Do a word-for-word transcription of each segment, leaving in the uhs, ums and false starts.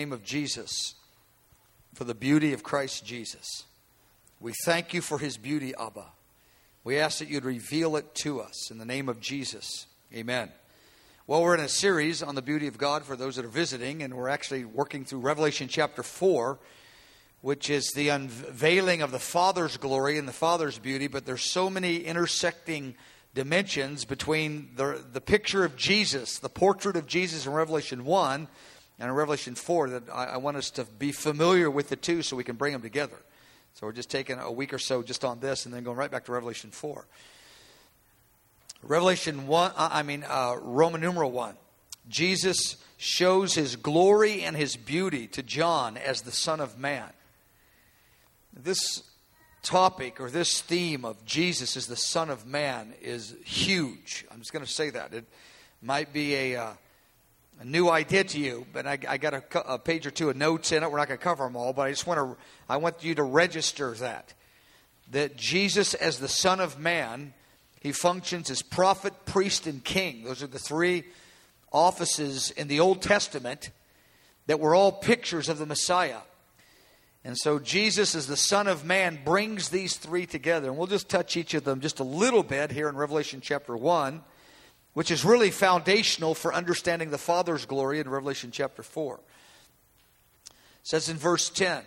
name of Jesus, for the beauty of Christ Jesus. We thank you for his beauty, Abba. We ask that you'd reveal it to us in the name of Jesus. Amen. Well, we're in a series on the beauty of God for those that are visiting, and we're actually working through Revelation chapter four, which is the unveiling of the Father's glory and the Father's beauty, but there's so many intersecting dimensions between the, the picture of Jesus, the portrait of Jesus in Revelation one and in Revelation four, that I, I want us to be familiar with the two so we can bring them together. So we're just taking a week or so just on this and then going right back to Revelation four. Revelation one, I mean uh, Roman numeral one. Jesus shows his glory and his beauty to John as the Son of Man. This topic or this theme of Jesus as the Son of Man is huge. I'm just going to say that. It might be a, uh, a new idea to you, but I, I got a, a page or two of notes in it. We're not going to cover them all, but I just want to, I want you to register that. That Jesus as the Son of Man, he functions as prophet, priest, and king. Those are the three offices in the Old Testament that were all pictures of the Messiah. And so Jesus as the Son of Man brings these three together. And we'll just touch each of them just a little bit here in Revelation chapter one, which is really foundational for understanding the Father's glory in Revelation chapter four. It says in verse ten,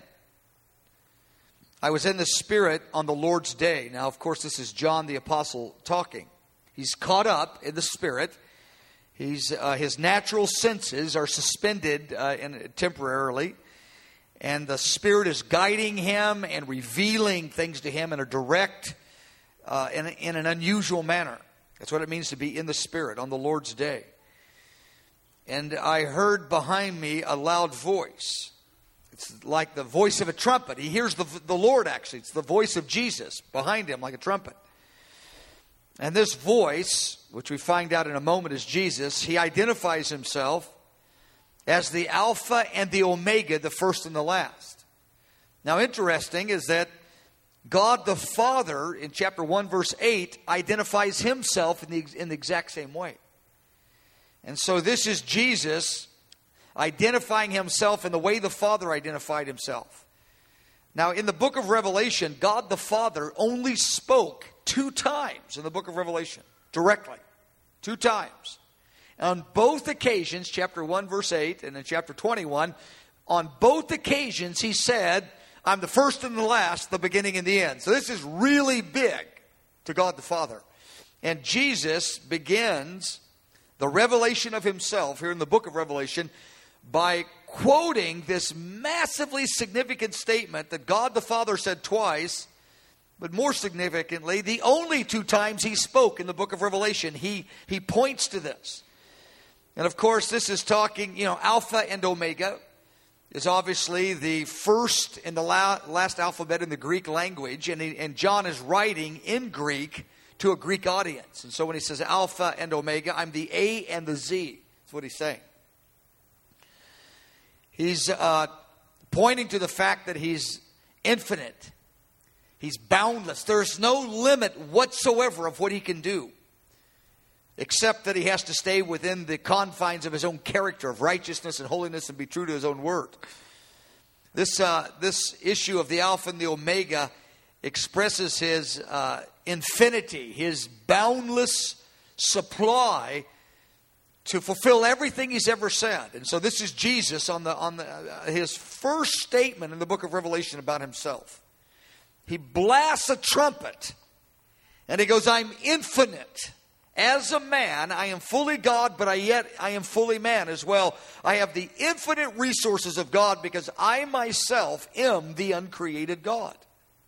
I was in the Spirit on the Lord's day. Now, of course, this is John the Apostle talking. He's caught up in the Spirit. He's uh, his natural senses are suspended uh, in, temporarily. And the Spirit is guiding him and revealing things to him in a direct, uh, in, in an unusual manner. That's what it means to be in the Spirit on the Lord's day. And I heard behind me a loud voice. It's like the voice of a trumpet. He hears the, the Lord actually. It's the voice of Jesus behind him like a trumpet. And this voice, which we find out in a moment is Jesus, he identifies himself as the Alpha and the Omega, the first and the last. Now, interesting is that God the Father, in chapter one, verse eight, identifies himself in the, in the exact same way. And so this is Jesus identifying himself in the way the Father identified himself. Now, in the book of Revelation, God the Father only spoke two times in the book of Revelation, directly. Two times. On both occasions, chapter one, verse eight, and in chapter twenty-one, on both occasions he said, I'm the first and the last, the beginning and the end. So this is really big to God the Father. And Jesus begins the revelation of himself here in the book of Revelation by quoting this massively significant statement that God the Father said twice, but more significantly, the only two times he spoke in the book of Revelation, he, he points to this. And of course, this is talking, you know, Alpha and Omega is obviously the first and the la- last alphabet in the Greek language. And, he, and John is writing in Greek to a Greek audience. And so when he says Alpha and Omega, I'm the A and the Z. That's what he's saying. He's uh, pointing to the fact that he's infinite. He's boundless. There's no limit whatsoever of what he can do, except that he has to stay within the confines of his own character of righteousness and holiness and be true to his own word. This uh, this issue of the Alpha and the Omega expresses his uh, infinity, his boundless supply to fulfill everything he's ever said. And so this is Jesus on the on the, uh, his first statement in the book of Revelation about himself. He blasts a trumpet and he goes, I'm infinite. As a man, I am fully God, but I yet I am fully man as well. I have the infinite resources of God because I myself am the uncreated God.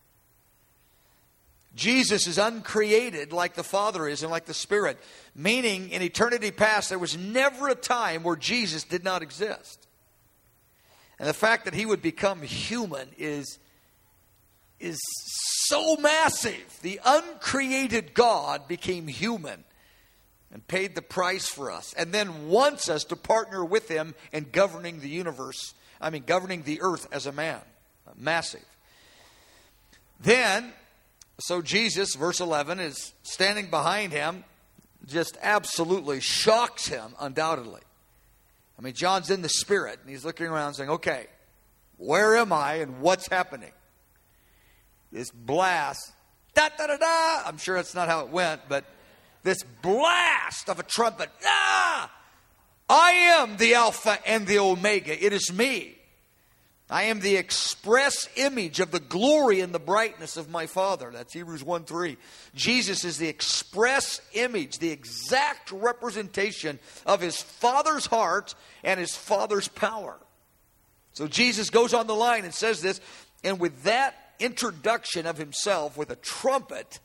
Jesus is uncreated like the Father is and like the Spirit. Meaning, in eternity past, there was never a time where Jesus did not exist. And the fact that he would become human is, is so massive. The uncreated God became human and paid the price for us, and then wants us to partner with him in governing the universe. I mean, governing the earth as a man. Massive. Then, so Jesus, verse eleven, is standing behind him, just absolutely shocks him, undoubtedly. I mean, John's in the Spirit, and he's looking around saying, okay, where am I and what's happening? This blast, da-da-da-da, I'm sure that's not how it went, but this blast of a trumpet, ah! I am the Alpha and the Omega. It is me. I am the express image of the glory and the brightness of my Father. That's Hebrews one three. Jesus is the express image, the exact representation of his Father's heart and his Father's power. So Jesus goes on the line and says this, and with that introduction of himself with a trumpet,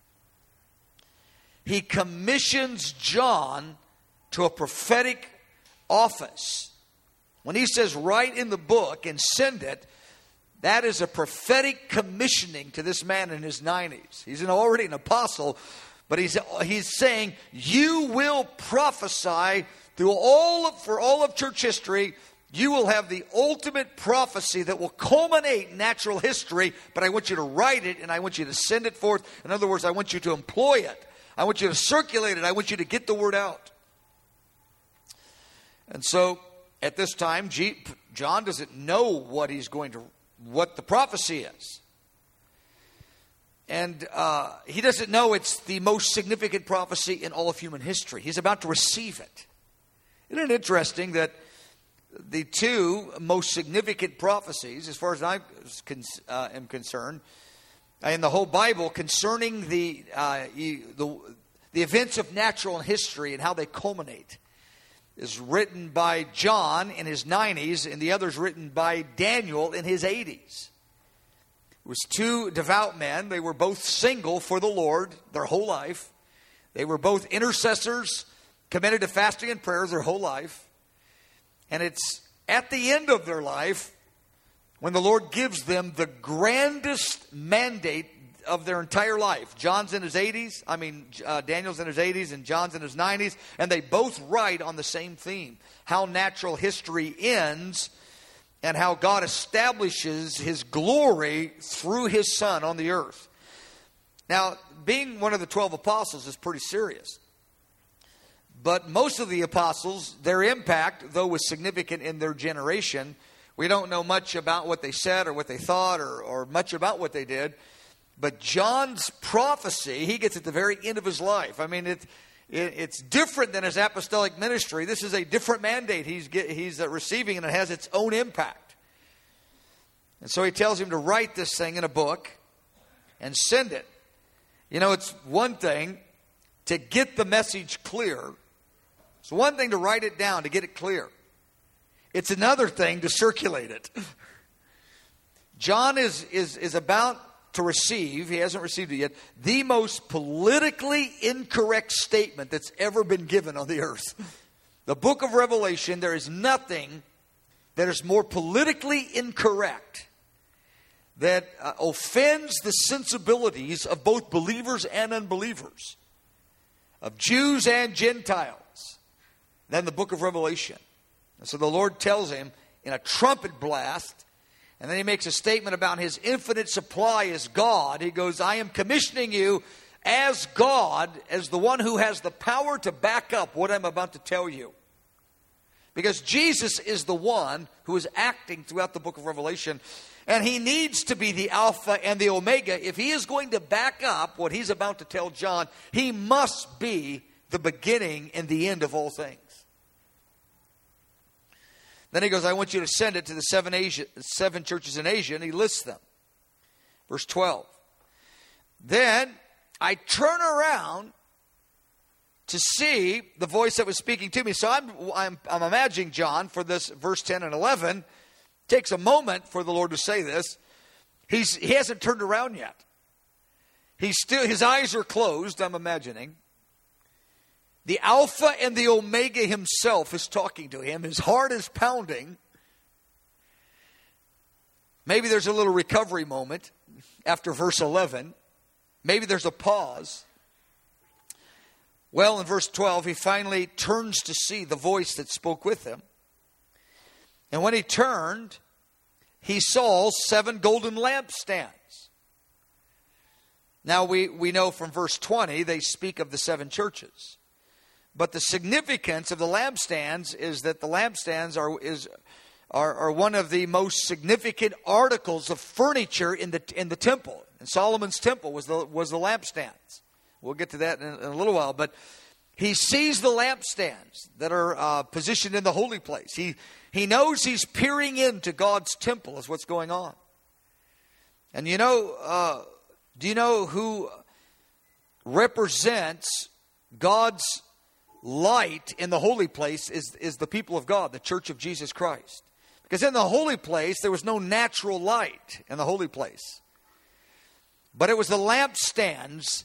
he commissions John to a prophetic office. When he says write in the book and send it, that is a prophetic commissioning to this man in his nineties. He's an, already an apostle, but he's, he's saying, you will prophesy through all of, for all of church history. You will have the ultimate prophecy that will culminate natural history, but I want you to write it and I want you to send it forth. In other words, I want you to employ it. I want you to circulate it. I want you to get the word out. And so, at this time, John doesn't know what he's going to, what the prophecy is. And uh, he doesn't know it's the most significant prophecy in all of human history. He's about to receive it. Isn't it interesting that the two most significant prophecies, as far as I uh, am concerned, in the whole Bible concerning the, uh, the, the events of natural history and how they culminate, is written by John in his nineties, and the other is written by Daniel in his eighties. It was two devout men. They were both single for the Lord their whole life. They were both intercessors, committed to fasting and prayers their whole life. And it's at the end of their life when the Lord gives them the grandest mandate of their entire life. John's in his eighties. I mean, uh, Daniel's in his eighties and John's in his nineties. And they both write on the same theme. How natural history ends and how God establishes his glory through his Son on the earth. Now, being one of the twelve apostles is pretty serious. But most of the apostles, their impact, though was significant in their generation, we don't know much about what they said or what they thought or, or much about what they did. But John's prophecy, he gets at the very end of his life. I mean, it, it, it's different than his apostolic ministry. This is a different mandate he's, get, he's receiving, and it has its own impact. And so he tells him to write this thing in a book and send it. You know, it's one thing to get the message clear. It's one thing to write it down, to get it clear. It's another thing to circulate it. John is, is, is about to receive, he hasn't received it yet, the most politically incorrect statement that's ever been given on the earth. The book of Revelation, there is nothing that is more politically incorrect, that uh, offends the sensibilities of both believers and unbelievers, of Jews and Gentiles, than the book of Revelation. And so the Lord tells him in a trumpet blast, and then he makes a statement about his infinite supply as God. He goes, I am commissioning you as God, as the one who has the power to back up what I'm about to tell you. Because Jesus is the one who is acting throughout the book of Revelation. And he needs to be the Alpha and the Omega. If he is going to back up what he's about to tell John, he must be the beginning and the end of all things. Then he goes, I want you to send it to the seven, Asia, seven churches in Asia, and he lists them. Verse twelve. Then I turn around to see the voice that was speaking to me. So I'm, I'm, I'm imagining John for this verse ten and eleven. Takes a moment for the Lord to say this. He's, he hasn't turned around yet. He's still, his eyes are closed, I'm imagining. The Alpha and the Omega himself is talking to him. His heart is pounding. Maybe there's a little recovery moment after verse eleven. Maybe there's a pause. Well, in verse twelve, he finally turns to see the voice that spoke with him. And when he turned, he saw seven golden lampstands. Now, we, we know from verse twenty, they speak of the seven churches. But the significance of the lampstands is that the lampstands are is are, are one of the most significant articles of furniture in the in the temple. And Solomon's temple was the was the lampstands. We'll get to that in, in a little while. But he sees the lampstands that are uh, positioned in the holy place. He he knows he's peering into God's temple is what's going on. And you know, uh, do you know who represents God's light in the holy place is, is the people of God, the Church of Jesus Christ. Because in the holy place, there was no natural light in the holy place. But it was the lampstands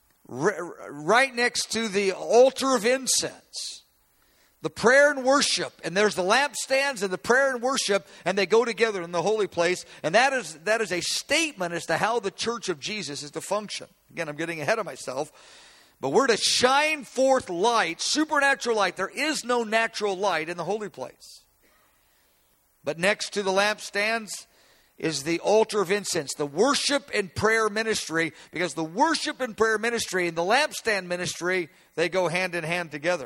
right next to the altar of incense. The prayer and worship. And there's the lampstands and the prayer and worship, and they go together in the holy place. And that is, that is a statement as to how the Church of Jesus is to function. Again, I'm getting ahead of myself. But we're to shine forth light, supernatural light. There is no natural light in the holy place. But next to the lampstands is the altar of incense, the worship and prayer ministry, because the worship and prayer ministry and the lampstand ministry, they go hand in hand together.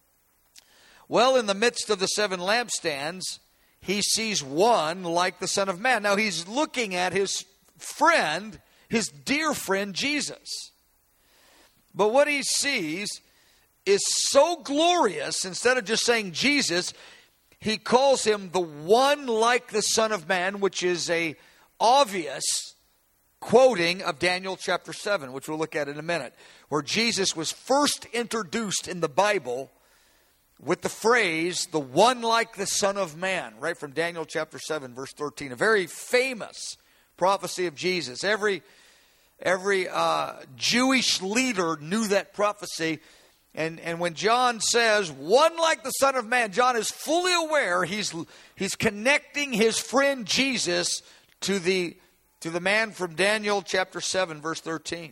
Well, in the midst of the seven lampstands, he sees one like the Son of Man. Now, he's looking at his friend, his dear friend, Jesus. But what he sees is so glorious, instead of just saying Jesus, he calls him the one like the Son of Man, which is a obvious quoting of Daniel chapter seven, which we'll look at in a minute, where Jesus was first introduced in the Bible with the phrase, the one like the Son of Man, right from Daniel chapter seven, verse thirteen, a very famous prophecy of Jesus. Every Every uh, Jewish leader knew that prophecy. And, and when John says, one like the Son of Man, John is fully aware he's, he's connecting his friend Jesus to the, to the man from Daniel chapter seven, verse thirteen.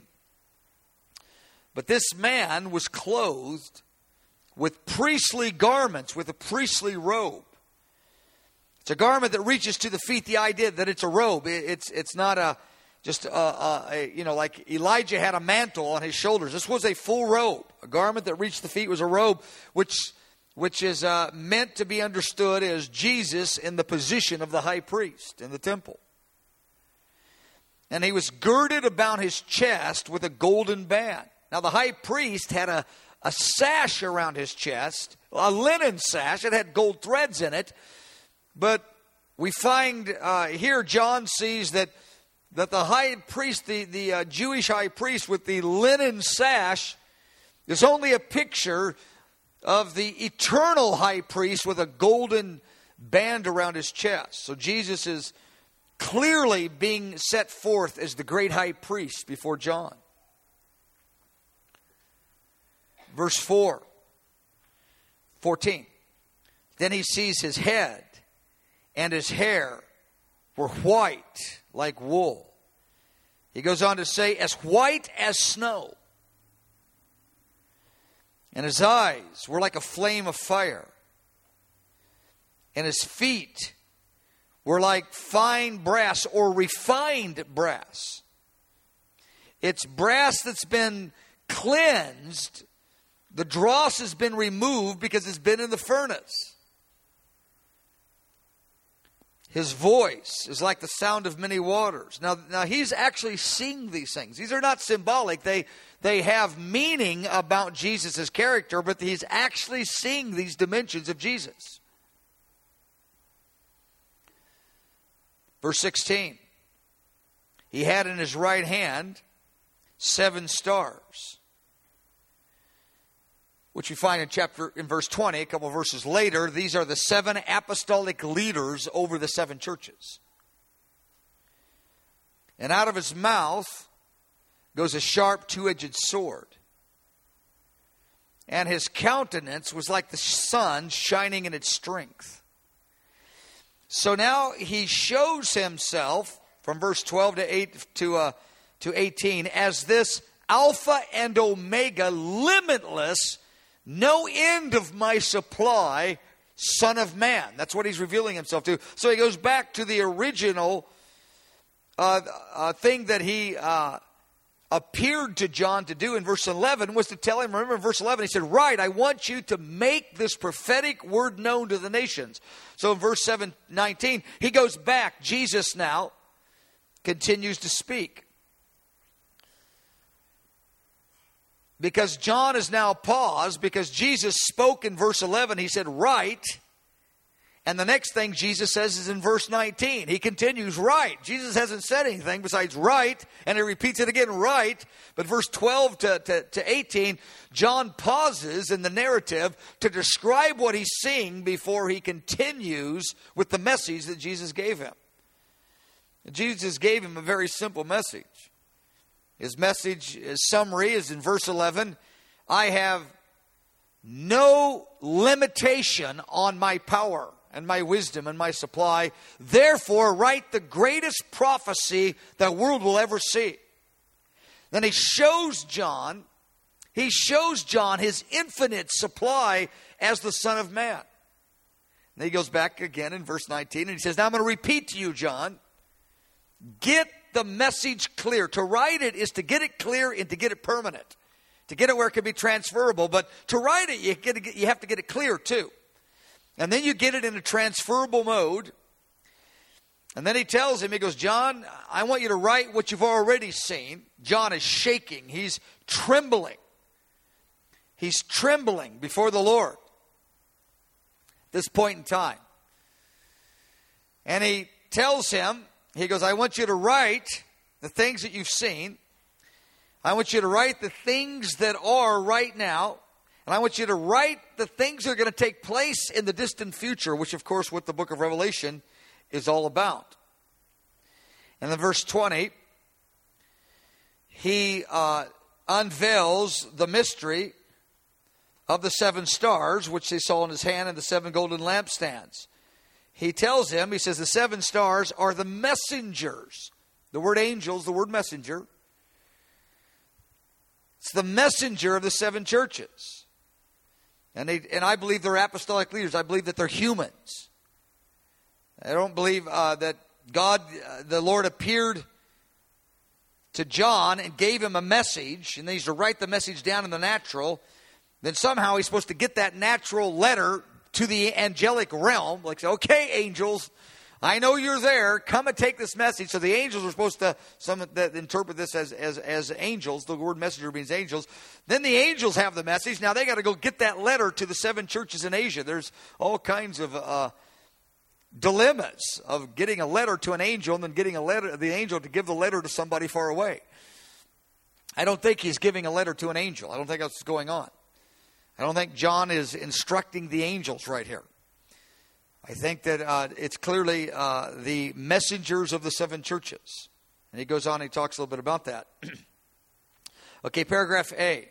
But this man was clothed with priestly garments, with a priestly robe. It's a garment that reaches to the feet. The idea that it's a robe. It, it's, it's not a... Just, uh, uh, a, you know, like Elijah had a mantle on his shoulders. This was a full robe. A garment that reached the feet was a robe, which which is uh, meant to be understood as Jesus in the position of the high priest in the temple. And he was girded about his chest with a golden band. Now, the high priest had a, a sash around his chest, a linen sash. It had gold threads in it. But we find uh, here John sees that that the high priest, the, the uh, Jewish high priest with the linen sash, is only a picture of the eternal high priest with a golden band around his chest. So Jesus is clearly being set forth as the great high priest before John. Verse four, fourteen. Then he sees his head and his hair were white like wool. He goes on to say, as white as snow. And his eyes were like a flame of fire. And his feet were like fine brass or refined brass. It's brass that's been cleansed. The dross has been removed because it's been in the furnace. His voice is like the sound of many waters. Now, now he's actually seeing these things. These are not symbolic. They, they have meaning about Jesus' character, but he's actually seeing these dimensions of Jesus. Verse sixteen. He had in his right hand seven stars, which we find in chapter in verse twenty, a couple of verses later. These are the seven apostolic leaders over the seven churches. And out of his mouth goes a sharp two-edged sword. And his countenance was like the sun shining in its strength. So now he shows himself from verse twelve to eight to uh, to eighteen as this Alpha and Omega, limitless, no end of my supply, Son of Man. That's what he's revealing himself to. So he goes back to the original uh, uh, thing that he uh, appeared to John to do in verse eleven was to tell him, remember in verse eleven, he said, "Right, I want you to make this prophetic word known to the nations." So in verse seven, nineteen, he goes back. Jesus now continues to speak. Because John is now paused, because Jesus spoke in verse eleven, he said, "Right." And the next thing Jesus says is in verse nineteen. He continues, "Right." Jesus hasn't said anything besides "right," and he repeats it again, "right." But verse twelve to, to, to eighteen, John pauses in the narrative to describe what he's seeing before he continues with the message that Jesus gave him. Jesus gave him a very simple message. His message, his summary is in verse eleven. "I have no limitation on my power and my wisdom and my supply. Therefore, write the greatest prophecy the world will ever see." Then he shows John, he shows John his infinite supply as the Son of Man. And he goes back again in verse nineteen and he says, "Now I'm going to repeat to you, John, get the message clear." To write it is to get it clear and to get it permanent. To get it where it can be transferable. But to write it, you, get it, you have to get it clear too. And then you get it in a transferable mode. And then he tells him, he goes, "John, I want you to write what you've already seen." John is shaking. He's trembling. He's trembling before the Lord at this point in time. And he tells him, he goes, "I want you to write the things that you've seen. I want you to write the things that are right now. And I want you to write the things that are going to take place in the distant future," which, of course, what the book of Revelation is all about. And then verse twenty, he uh, unveils the mystery of the seven stars, which they saw in his hand, and the seven golden lampstands. He tells him, he says, the seven stars are the messengers. The word angel is the word messenger. It's the messenger of the seven churches. And they, and I believe they're apostolic leaders. I believe that they're humans. I don't believe uh, that God, uh, the Lord appeared to John and gave him a message, and then he's to write the message down in the natural. Then somehow he's supposed to get that natural letter to the angelic realm. Like, say, "Okay, angels, I know you're there. Come and take this message." So the angels are supposed to, some that interpret this as, as, as angels. The word messenger means angels. Then the angels have the message. Now they got to go get that letter to the seven churches in Asia. There's all kinds of uh, dilemmas of getting a letter to an angel and then getting a letter, the angel to give the letter to somebody far away. I don't think he's giving a letter to an angel. I don't think that's what's going on. I don't think John is instructing the angels right here. I think that uh, it's clearly uh, the messengers of the seven churches. And he goes on and he talks a little bit about that. Okay, paragraph A.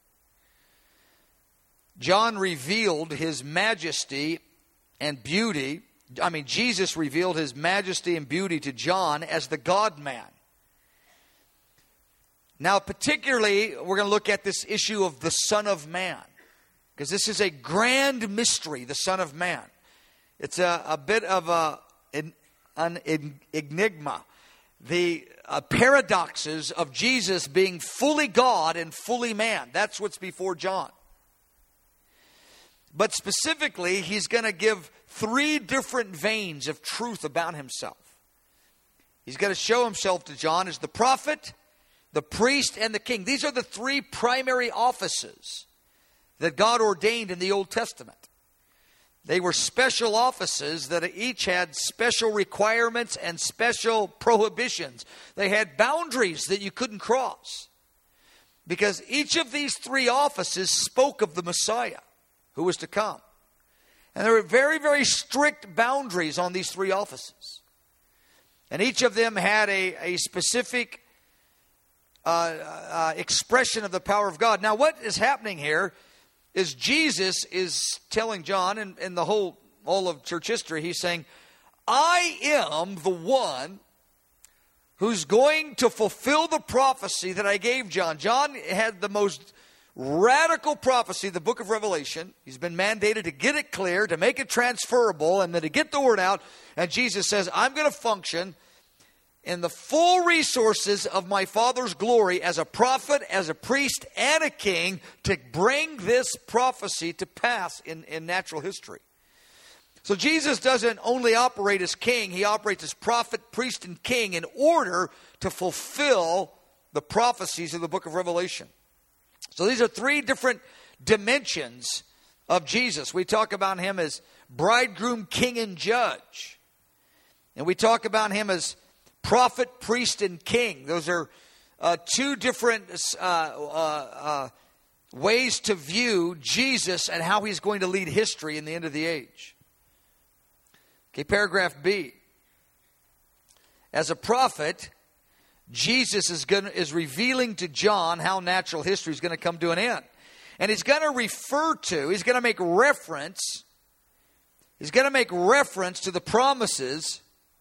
John revealed his majesty and beauty. I mean, Jesus revealed his majesty and beauty to John as the God-man. Now, particularly, we're going to look at this issue of the Son of Man. Because this is a grand mystery, the Son of Man. It's a, a bit of a, an, an enigma. The uh, paradoxes of Jesus being fully God and fully man. That's what's before John. But specifically, he's going to give three different veins of truth about himself. He's going to show himself to John as the prophet, the priest, and the king. These are the three primary offices that God ordained in the Old Testament. They were special offices that each had special requirements and special prohibitions. They had boundaries that you couldn't cross. Because each of these three offices spoke of the Messiah who was to come. And there were very, very strict boundaries on these three offices. And each of them had a, a specific uh, uh, expression of the power of God. Now, what is happening here is Jesus is telling John, and, and the whole, all of church history, he's saying, I am the one who's going to fulfill the prophecy that I gave John. John had the most radical prophecy, the book of Revelation. He's been mandated to get it clear, to make it transferable, and then to get the word out. And Jesus says, I'm going to function in the full resources of my Father's glory as a prophet, as a priest, and a king to bring this prophecy to pass in, in natural history. So Jesus doesn't only operate as king, he operates as prophet, priest, and king in order to fulfill the prophecies of the book of Revelation. So these are three different dimensions of Jesus. We talk about him as bridegroom, king, and judge. And we talk about him as prophet, priest, and king. Those are uh, two different uh, uh, uh, ways to view Jesus and how he's going to lead history in the end of the age. Okay, paragraph B. As a prophet, Jesus is going is revealing to John how natural history is going to come to an end. And he's going to refer to, he's going to make reference, he's going to make reference to the promises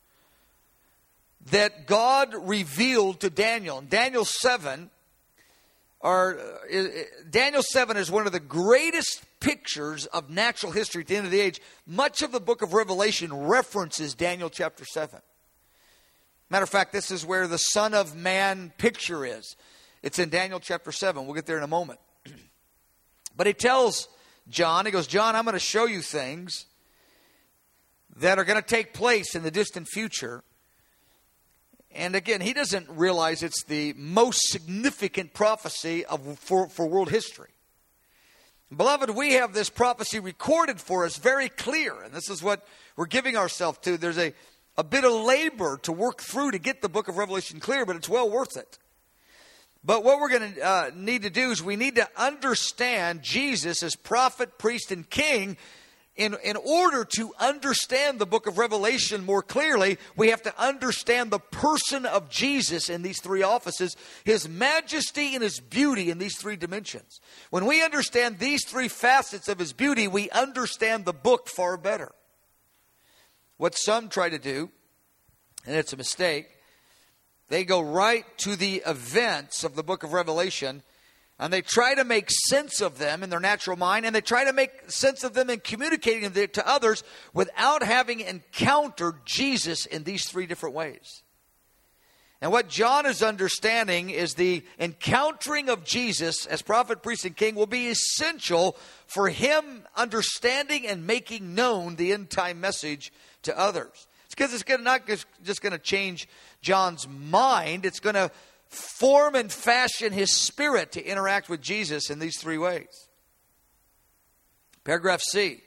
that God revealed to Daniel. In Daniel seven, are, uh, Daniel seven is one of the greatest pictures of natural history at the end of the age. Much of the book of Revelation references Daniel chapter seven. Matter of fact, this is where the Son of Man picture is. It's in Daniel chapter seven. We'll get there in a moment. But he tells John, he goes, John, I'm going to show you things that are going to take place in the distant future. And again, he doesn't realize it's the most significant prophecy of for, for world history. Beloved, we have this prophecy recorded for us very clear. And this is what we're giving ourselves to. There's a, a bit of labor to work through to get the book of Revelation clear, but it's well worth it. But what we're going to uh, need to do is we need to understand Jesus as prophet, priest, and king. In, in order to understand the book of Revelation more clearly, we have to understand the person of Jesus in these three offices, his majesty and his beauty in these three dimensions. When we understand these three facets of his beauty, we understand the book far better. What some try to do, and it's a mistake, they go right to the events of the book of Revelation, and they try to make sense of them in their natural mind, and they try to make sense of them in communicating them to others without having encountered Jesus in these three different ways. And what John is understanding is the encountering of Jesus as prophet, priest, and king will be essential for him understanding and making known the end time message to others. It's because it's gonna, not just going to change John's mind, it's going to form and fashion his spirit to interact with Jesus in these three ways. Paragraph C.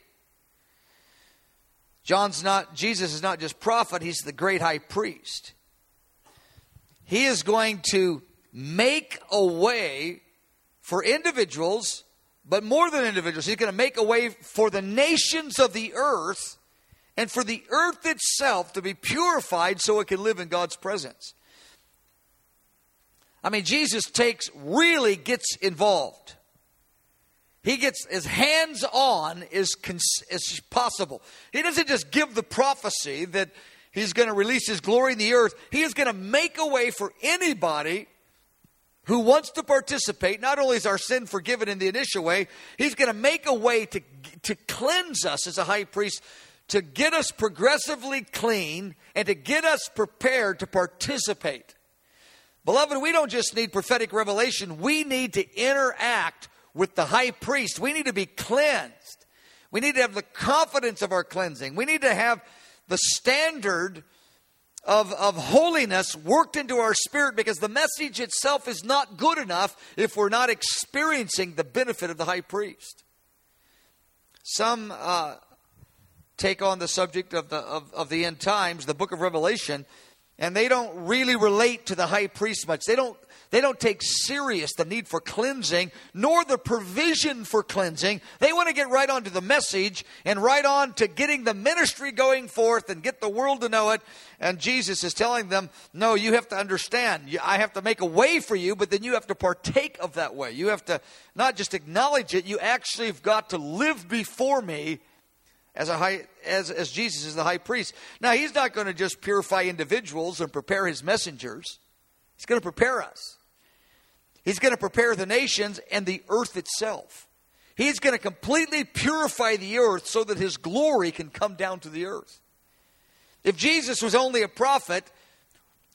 John's not, Jesus is not just prophet, he's the great high priest. He is going to make a way for individuals, but more than individuals, he's going to make a way for the nations of the earth and for the earth itself to be purified so it can live in God's presence. I mean, Jesus takes, really gets involved. He gets as hands-on as, as possible. He doesn't just give the prophecy that he's going to release his glory in the earth. He is going to make a way for anybody who wants to participate. Not only is our sin forgiven in the initial way, he's going to make a way to, to cleanse us as a high priest, to get us progressively clean, and to get us prepared to participate. Beloved, we don't just need prophetic revelation. We need to interact with the high priest. We need to be cleansed. We need to have the confidence of our cleansing. We need to have the standard of, of holiness worked into our spirit, because the message itself is not good enough if we're not experiencing the benefit of the high priest. Some uh, take on the subject of the, of, of the end times, the book of Revelation, and they don't really relate to the high priest much. They don't, they don't take serious the need for cleansing, nor the provision for cleansing. They want to get right on to the message and right on to getting the ministry going forth and get the world to know it. And Jesus is telling them, no, you have to understand. I have to make a way for you, but then you have to partake of that way. You have to not just acknowledge it, you actually have got to live before me As a high, as, as Jesus is the high priest. Now, he's not going to just purify individuals and prepare his messengers. He's going to prepare us. He's going to prepare the nations and the earth itself. He's going to completely purify the earth so that his glory can come down to the earth. If Jesus was only a prophet,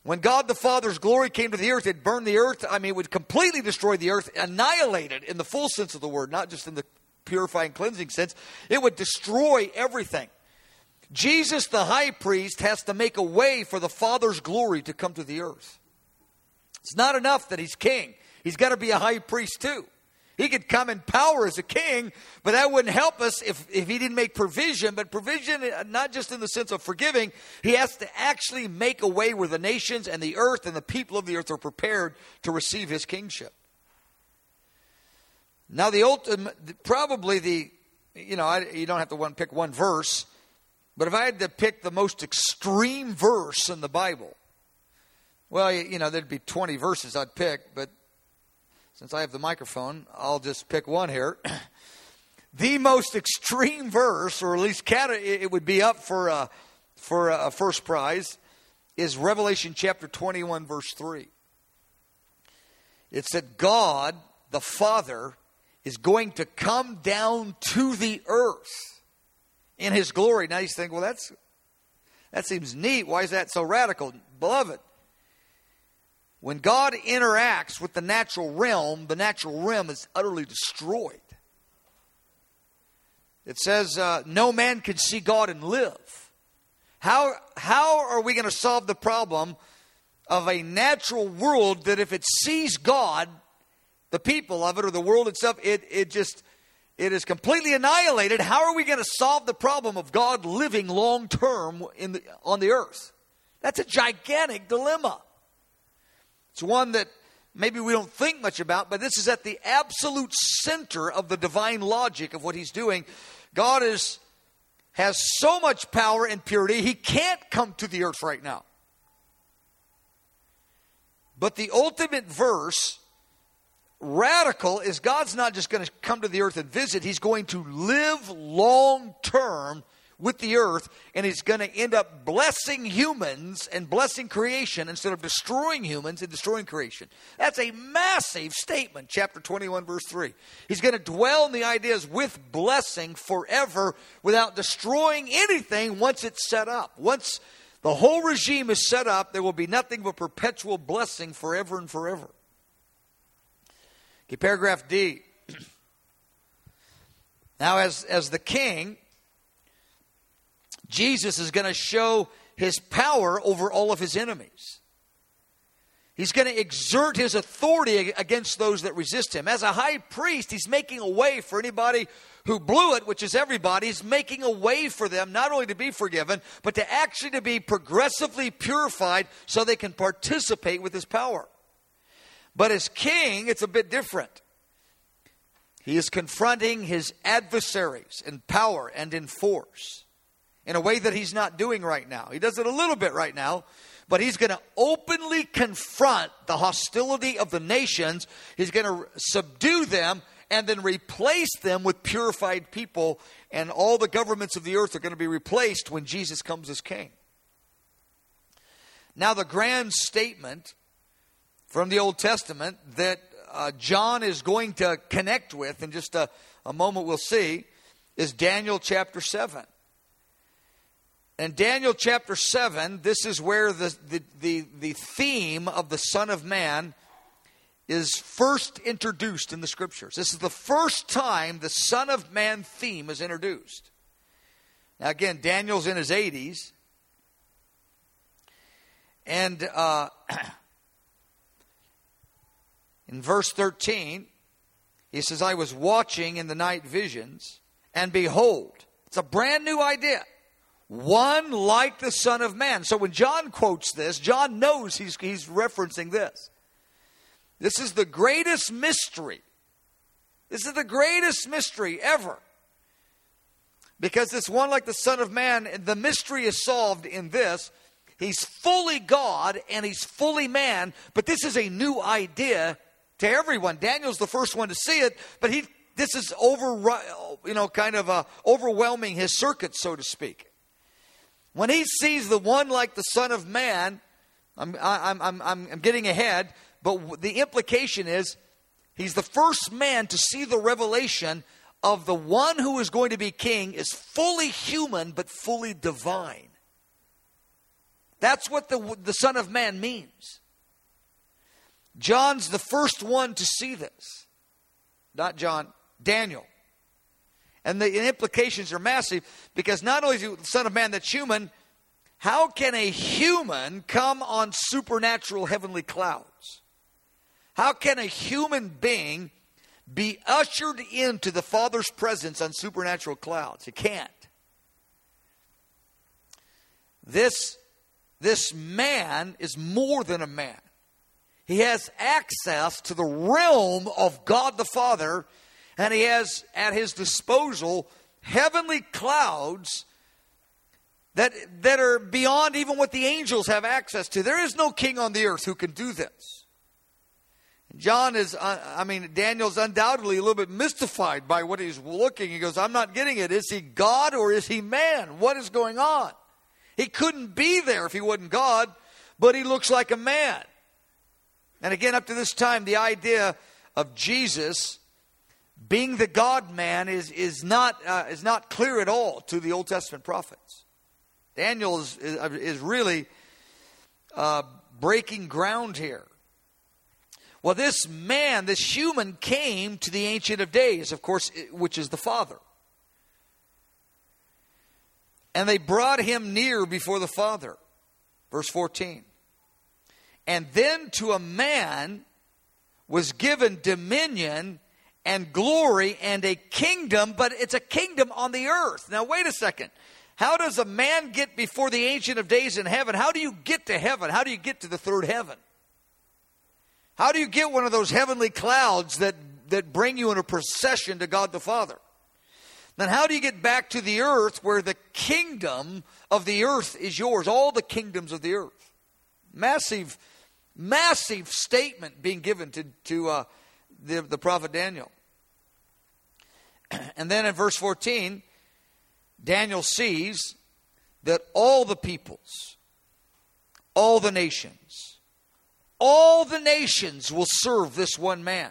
When God the Father's glory came to the earth, it burned the earth. I mean, it would completely destroy the earth, annihilate it in the full sense of the word, not just in the purifying, cleansing sense. It would destroy everything. Jesus, the high priest, has to make a way for the Father's glory to come to the earth. It's not enough that he's king. He's got to be a high priest too. He could come in power as a king, but that wouldn't help us if, if he didn't make provision. But provision, not just in the sense of forgiving, he has to actually make a way where the nations and the earth and the people of the earth are prepared to receive his kingship. Now, the ultimate, probably the, you know, I, you don't have to one, pick one verse, but if I had to pick the most extreme verse in the Bible, well, you, you know, there'd be twenty verses I'd pick, but since I have the microphone, I'll just pick one here. The most extreme verse, or at least it would be up for a, for a first prize, is Revelation chapter twenty-one, verse three. It said, God, the Father, is going to come down to the earth in his glory. Now you think, well, that's that seems neat. Why is that so radical? Beloved, when God interacts with the natural realm, the natural realm is utterly destroyed. It says, uh, no man can see God and live. How, how are we going to solve the problem of a natural world that if it sees God, the people of it or the world itself, it, it just, it is completely annihilated? How are we going to solve the problem of God living long term in the, on the earth? That's a gigantic dilemma. It's one that maybe we don't think much about, but this is at the absolute center of the divine logic of what he's doing. God is, has so much power and purity, he can't come to the earth right now. But the ultimate verse, radical, is God's not just going to come to the earth and visit. He's going to live long term with the earth, and he's going to end up blessing humans and blessing creation instead of destroying humans and destroying creation. That's a massive statement, chapter twenty-one, verse three. He's going to dwell in the ideas with blessing forever without destroying anything once it's set up. Once the whole regime is set up, there will be nothing but perpetual blessing forever and forever. Okay, paragraph D. Now, as, as the king, Jesus is going to show his power over all of his enemies. He's going to exert his authority against those that resist him. As a high priest, he's making a way for anybody who blew it, which is everybody. He's making a way for them not only to be forgiven, but to actually to be progressively purified so they can participate with his power. But as king, it's a bit different. He is confronting his adversaries in power and in force in a way that he's not doing right now. He does it a little bit right now, but he's going to openly confront the hostility of the nations. He's going to subdue them and then replace them with purified people, and all the governments of the earth are going to be replaced when Jesus comes as king. Now, the grand statement from the Old Testament that uh, John is going to connect with in just a, a moment we'll see is Daniel chapter seven. In Daniel chapter seven, this is where the, the, the, the theme of the Son of Man is first introduced in the Scriptures. This is the first time the Son of Man theme is introduced. Now again, Daniel's in his eighties. And uh, in verse thirteen, he says, I was watching in the night visions, and behold, it's a brand new idea. One like the Son of Man. So when John quotes this, John knows he's, he's referencing this. This is the greatest mystery. This is the greatest mystery ever. Because this one like the Son of Man, the mystery is solved in this. He's fully God and he's fully man, but this is a new idea to everyone. Daniel's the first one to see it, but he this is over, you know, kind of uh, overwhelming his circuit, so to speak. When he sees the one like the Son of Man, I'm, I'm, I'm, I'm getting ahead, but the implication is he's the first man to see the revelation of the one who is going to be king is fully human but fully divine. That's what the, the Son of Man means. John's the first one to see this. Not John, Daniel. And the implications are massive, because not only is he the Son of Man that's human, how can a human come on supernatural heavenly clouds? How can a human being be ushered into the Father's presence on supernatural clouds? It can't. This, this man is more than a man. He has access to the realm of God the Father, and he has at his disposal heavenly clouds that, that are beyond even what the angels have access to. There is no king on the earth who can do this. John is, uh, I mean, Daniel's undoubtedly a little bit mystified by what he's looking. He goes, I'm not getting it. Is he God or is he man? What is going on? He couldn't be there if he wasn't God, but he looks like a man. And again, up to this time, the idea of Jesus being the God-man is, is, not, uh, is not clear at all to the Old Testament prophets. Daniel is, is, is really uh, breaking ground here. Well, this man, this human, came to the Ancient of Days, of course, which is the Father. And they brought him near before the Father. Verse fourteen. And then to a man was given dominion and glory and a kingdom, but it's a kingdom on the earth. Now, wait a second. How does a man get before the Ancient of Days in heaven? How do you get to heaven? How do you get to the third heaven? How do you get one of those heavenly clouds that, that bring you in a procession to God the Father? Then how do you get back to the earth where the kingdom of the earth is yours? All the kingdoms of the earth. Massive, massive statement being given to, to uh, the, the prophet Daniel. And then in verse fourteen, Daniel sees that all the peoples, all the nations, all the nations will serve this one man.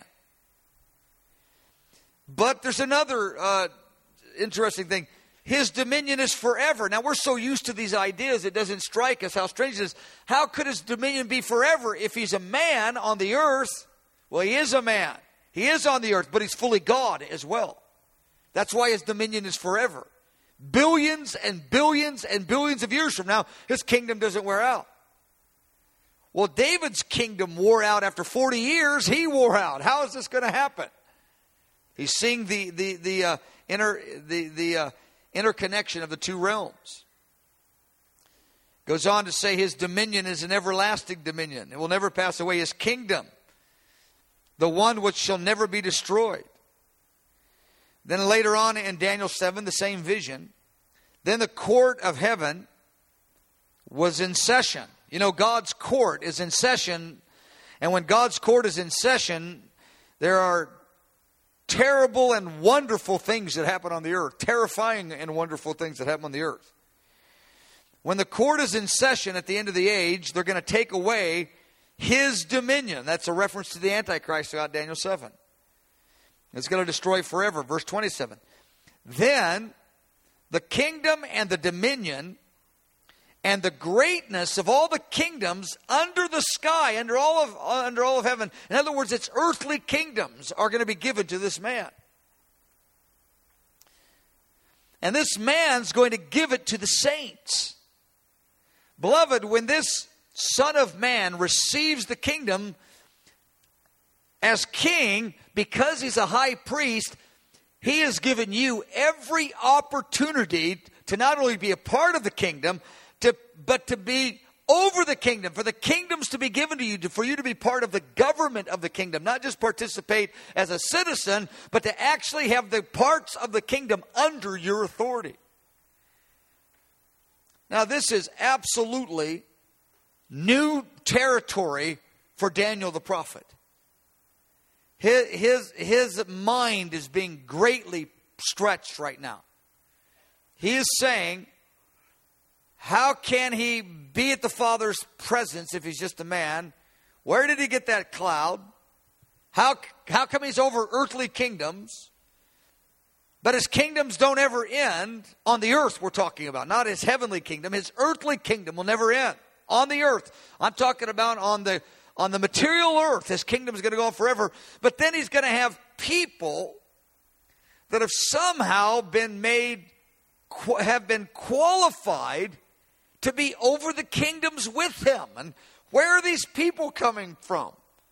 But there's another uh, interesting thing. His dominion is forever. Now, we're so used to these ideas, it doesn't strike us how strange it is. How could his dominion be forever if he's a man on the earth? Well, he is a man. He is on the earth, but he's fully God as well. That's why his dominion is forever. Billions and billions and billions of years from now, his kingdom doesn't wear out. Well, David's kingdom wore out after forty years. He wore out. How is this going to happen? He's seeing the the the uh, inter the the uh, interconnection of the two realms. Goes on to say his dominion is an everlasting dominion. It will never pass away. His kingdom, the one which shall never be destroyed. Then later on in Daniel seven, the same vision. Then the court of heaven was in session. You know, God's court is in session. And when God's court is in session, there are terrible and wonderful things that happen on the earth. Terrifying and wonderful things that happen on the earth. When the court is in session at the end of the age, they're going to take away his dominion. That's a reference to the Antichrist throughout Daniel seven. It's going to destroy forever. Verse twenty-seven. Then the kingdom and the dominion and the greatness of all the kingdoms under the sky, under all of, under all of heaven. In other words, its earthly kingdoms are going to be given to this man. And this man's going to give it to the saints. Beloved, when this Son of Man receives the kingdom as king, because he's a high priest, he has given you every opportunity to not only be a part of the kingdom, to, but to be over the kingdom, for the kingdoms to be given to you, to, for you to be part of the government of the kingdom, not just participate as a citizen, but to actually have the parts of the kingdom under your authority. Now, this is absolutely new territory for Daniel the prophet. His, his, his mind is being greatly stretched right now. He is saying, how can he be at the Father's presence if he's just a man? Where did he get that cloud? How, how come he's over earthly kingdoms? But his kingdoms don't ever end on the earth we're talking about. Not his heavenly kingdom. His earthly kingdom will never end. on the earth. I'm talking about on the on the material earth. His kingdom is going to go on forever. But then he's going to have people that have somehow been made, have been qualified to be over the kingdoms with him. And where are these people coming from?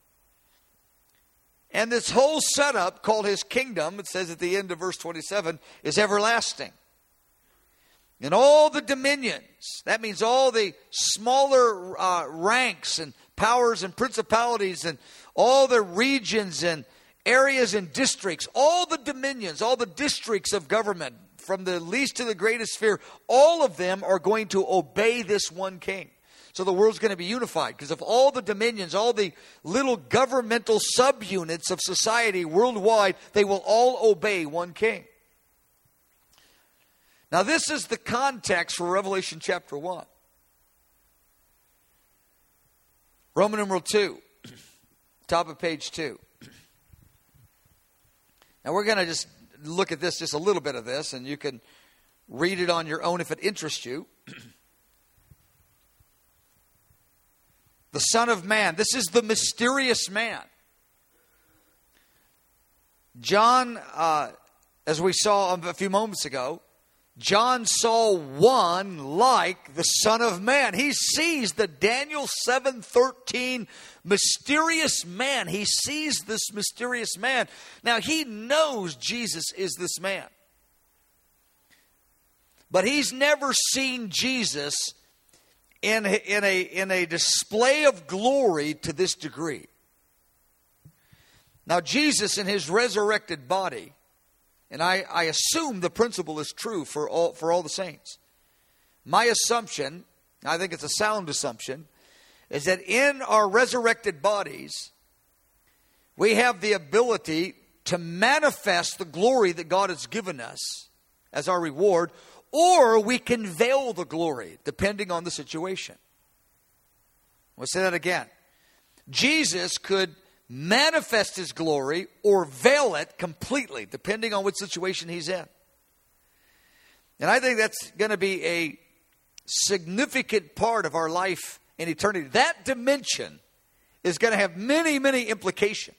And this whole setup called his kingdom, it says at the end of verse twenty-seven, is everlasting. And all the dominions, that means all the smaller uh, ranks and powers and principalities and all the regions and areas and districts, all the dominions, all the districts of government, from the least to the greatest sphere, all of them are going to obey this one king. So the world's going to be unified, because of all the dominions, all the little governmental subunits of society worldwide, they will all obey one king. Now this is the context for Revelation chapter one. Roman numeral two, top of page two. Now we're going to just look at this, just a little bit of this, and you can read it on your own if it interests you. The Son of Man. This is the mysterious man. John, uh, as we saw a few moments ago, John saw one like the Son of Man. He sees the Daniel seven thirteen mysterious man. He sees this mysterious man. Now, he knows Jesus is this man. But he's never seen Jesus in, in, a, in a display of glory to this degree. Now, Jesus in his resurrected body, and I, I assume the principle is true for all, for all the saints. My assumption, I think it's a sound assumption, is that in our resurrected bodies, we have the ability to manifest the glory that God has given us as our reward, or we can veil the glory, depending on the situation. We'll say that again. Jesus could manifest his glory or veil it completely, depending on what situation he's in. And I think that's going to be a significant part of our life in eternity. That dimension is going to have many, many implications.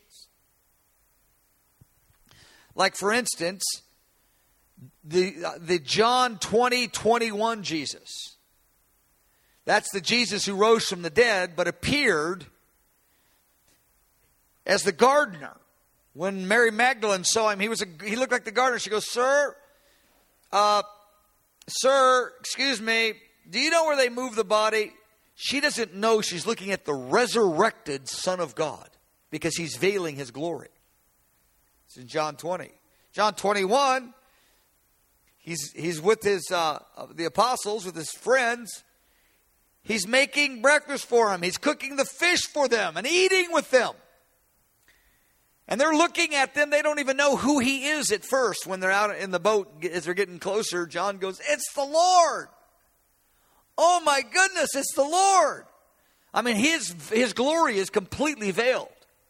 Like, for instance, the, uh, the John twenty, twenty-one Jesus. That's the Jesus who rose from the dead, but appeared as the gardener. When Mary Magdalene saw him, he was a, he looked like the gardener. She goes, Sir, uh, sir, excuse me, do you know where they moved the body? She doesn't know she's looking at the resurrected Son of God, because he's veiling his glory. It's in John twenty. John twenty-one, he's, he's with his uh, the apostles, with his friends. He's making breakfast for them. He's cooking the fish for them and eating with them. And they're looking at them. They don't even know who he is at first. When they're out in the boat, as they're getting closer, John goes, it's the Lord. Oh my goodness, it's the Lord. I mean, his, his glory is completely veiled.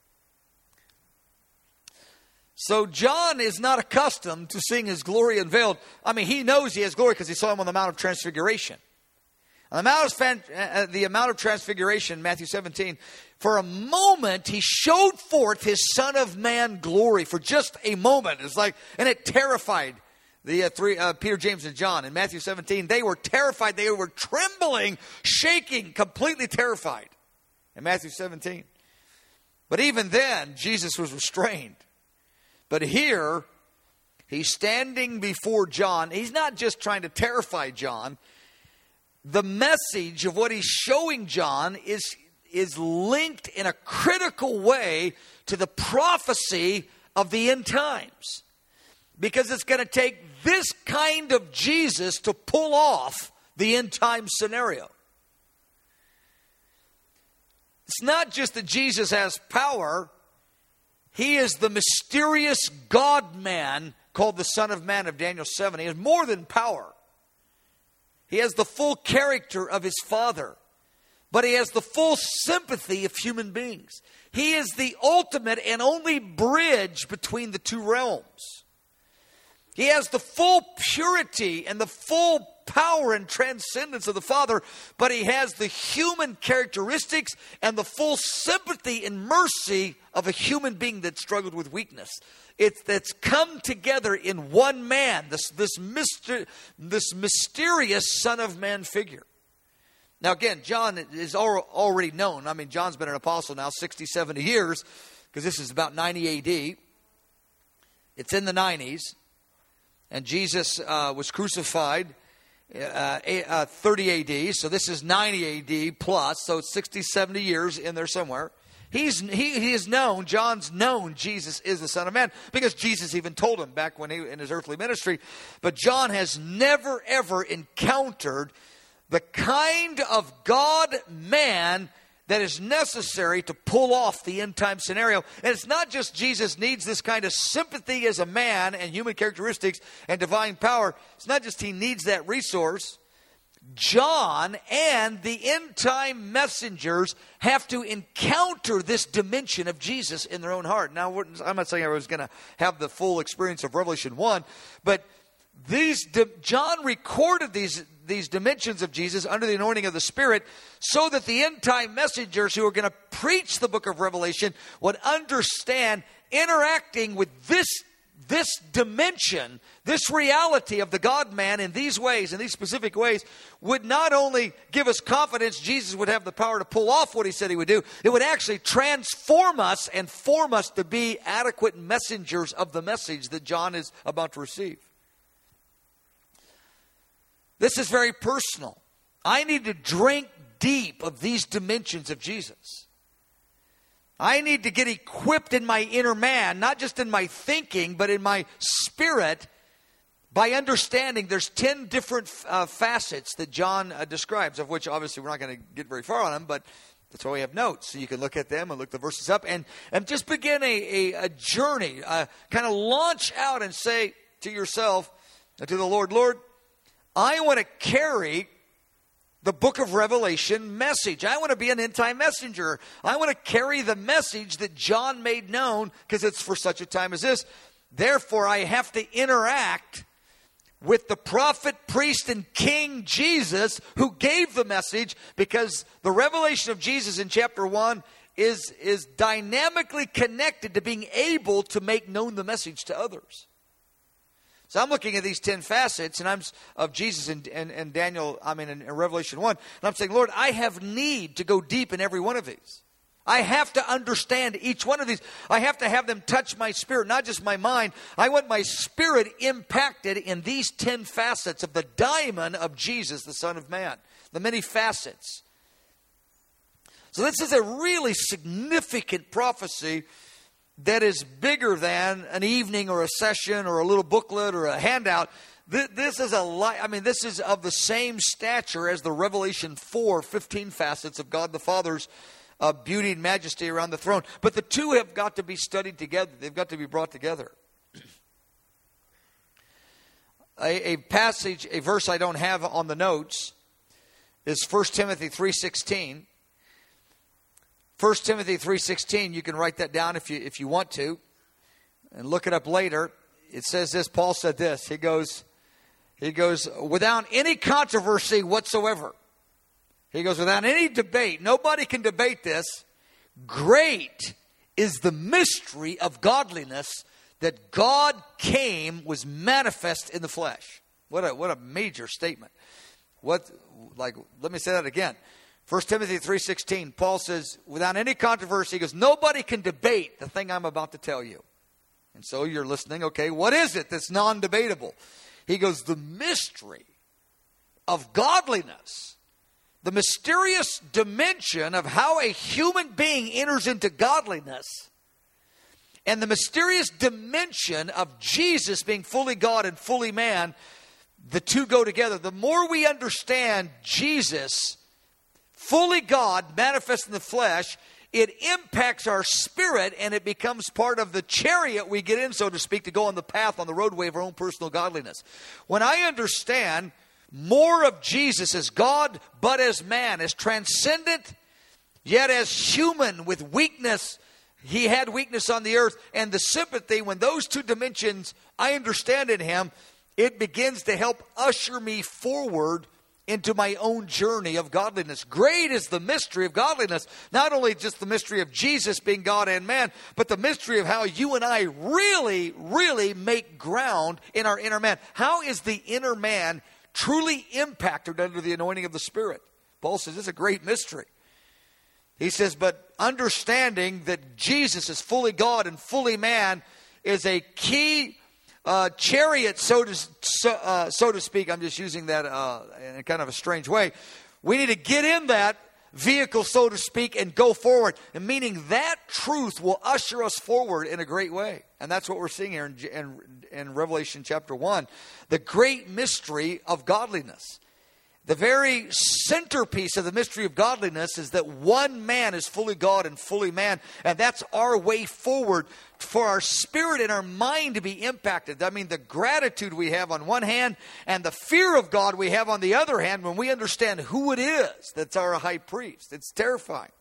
So John is not accustomed to seeing his glory unveiled. I mean, he knows he has glory because he saw him on the Mount of Transfiguration. On the Mount of, the Mount of Transfiguration, Matthew seventeen, for a moment he showed forth his Son of Man glory for just a moment. It's like, and it terrified the uh, three uh, Peter, James, and John. In Matthew seventeen, they were terrified. They were trembling, shaking, completely terrified. In Matthew seventeen, but even then, Jesus was restrained. But here, he's standing before John. He's not just trying to terrify John. The message of what he's showing John is, is linked in a critical way to the prophecy of the end times. Because it's going to take this kind of Jesus to pull off the end time scenario. It's not just that Jesus has power. He is the mysterious God-man called the Son of Man of Daniel seven. He has more than power. He has the full character of his Father. But he has the full sympathy of human beings. He is the ultimate and only bridge between the two realms. He has the full purity and the full power and transcendence of the Father, but he has the human characteristics and the full sympathy and mercy of a human being that struggled with weakness. It's that's come together in one man, this, this, myster, this mysterious Son of Man figure. Now again, John is already known. I mean, John's been an apostle now sixty, seventy years, because this is about ninety A D. It's in the nineties. And Jesus uh, was crucified uh, uh, thirty A D, so this is ninety A D plus, so it's sixty, seventy years in there somewhere. He's he, he is known, John's known Jesus is the Son of Man, because Jesus even told him back when he in his earthly ministry. But John has never, ever encountered the kind of God-man that is necessary to pull off the end-time scenario. And it's not just Jesus needs this kind of sympathy as a man and human characteristics and divine power. It's not just he needs that resource. John and the end-time messengers have to encounter this dimension of Jesus in their own heart. Now, I'm not saying I was going to have the full experience of Revelation one, but these John recorded these these dimensions of Jesus under the anointing of the Spirit, so that the end-time messengers who are going to preach the book of Revelation would understand interacting with this, this dimension, this reality of the God-man in these ways, in these specific ways, would not only give us confidence Jesus would have the power to pull off what he said he would do, it would actually transform us and form us to be adequate messengers of the message that John is about to receive. This is very personal. I need to drink deep of these dimensions of Jesus. I need to get equipped in my inner man, not just in my thinking, but in my spirit, by understanding there's ten different uh, facets that John uh, describes, of which obviously we're not going to get very far on them, but that's why we have notes. So you can look at them and look the verses up and, and just begin a, a, a journey, uh, kind of launch out and say to yourself, uh, to the Lord, Lord, I want to carry the book of Revelation message. I want to be an end-time messenger. I want to carry the message that John made known, because it's for such a time as this. Therefore, I have to interact with the prophet, priest, and king Jesus, who gave the message, because the revelation of Jesus in chapter one is, is dynamically connected to being able to make known the message to others. So I'm looking at these ten facets, and I'm of Jesus and, and, and Daniel, I mean in, in Revelation one, and I'm saying, Lord, I have need to go deep in every one of these. I have to understand each one of these. I have to have them touch my spirit, not just my mind. I want my spirit impacted in these ten facets of the diamond of Jesus, the Son of Man. The many facets. So this is a really significant prophecy that is bigger than an evening or a session or a little booklet or a handout. This is a li- I mean, this is of the same stature as the Revelation four, fifteen facets of God the Father's uh, beauty and majesty around the throne. But the two have got to be studied together. They've got to be brought together. A, a passage, a verse I don't have on the notes is First Timothy three sixteen. First Timothy three sixteen, you can write that down if you if you want to, and look it up later. It says this, Paul said this, he goes, he goes, without any controversy whatsoever. He goes, without any debate, nobody can debate this. Great is the mystery of godliness, that God came, was manifest in the flesh. What a what a major statement. What like let me say that again. First Timothy three sixteen, Paul says, without any controversy, he goes, nobody can debate the thing I'm about to tell you. And so you're listening, okay, what is it that's non-debatable? He goes, the mystery of godliness, the mysterious dimension of how a human being enters into godliness, and the mysterious dimension of Jesus being fully God and fully man, the two go together. The more we understand Jesus, fully God, manifest in the flesh, it impacts our spirit, and it becomes part of the chariot we get in, so to speak, to go on the path, on the roadway of our own personal godliness. When I understand more of Jesus as God, but as man, as transcendent, yet as human with weakness, he had weakness on the earth, and the sympathy, when those two dimensions I understand in him, it begins to help usher me forward into my own journey of godliness. Great is the mystery of godliness. Not only just the mystery of Jesus being God and man, but the mystery of how you and I really, really make ground in our inner man. How is the inner man truly impacted under the anointing of the Spirit? Paul says it's a great mystery. He says, but understanding that Jesus is fully God and fully man is a key Uh, chariot, so to, so, uh, so to speak. I'm just using that uh, in a kind of a strange way. We need to get in that vehicle, so to speak, and go forward. And meaning that truth will usher us forward in a great way. And that's what we're seeing here in, in, in Revelation chapter one. The great mystery of godliness. The very centerpiece of the mystery of godliness is that one man is fully God and fully man. And that's our way forward for our spirit and our mind to be impacted. I mean, the gratitude we have on one hand and the fear of God we have on the other hand when we understand who it is that's our high priest. It's terrifying.